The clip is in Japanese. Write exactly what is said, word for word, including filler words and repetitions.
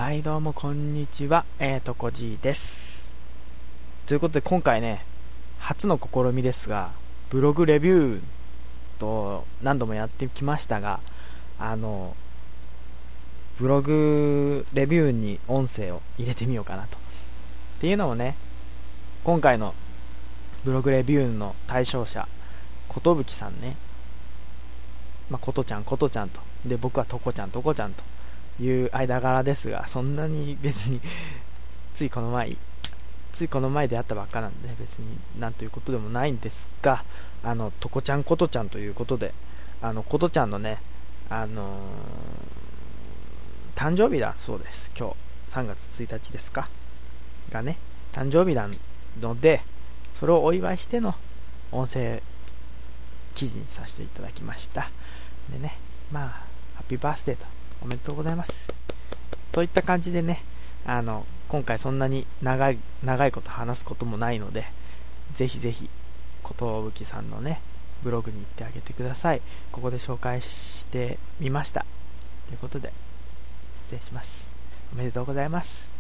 はいどうもこんにちは、えーとこじです。ということで今回ね、初の試みですが、ブログレビューと何度もやってきましたが、あのブログレビューに音声を入れてみようかなと。っていうのもね、今回のブログレビューの対象者、ことぶきさんね、まあ、ことちゃんことちゃんと、で僕はとこちゃんとこちゃんという間柄ですが、そんなに別についこの前ついこの前で会ったばっかなんで、ね、別になんということでもないんですが、あのとこちゃんことちゃんということで、あのことちゃんのね、あのー、誕生日だそうです。今日さんがつついたちですかがね、誕生日なので、それをお祝いしての音声記事にさせていただきました。でね、まあハッピーバースデーとおめでとうございますといった感じでね、あの今回そんなに長い長いこと話すこともないので、ぜひぜひことぶきさんのねブログに行ってあげてください。ここで紹介してみましたということで、失礼します。おめでとうございます。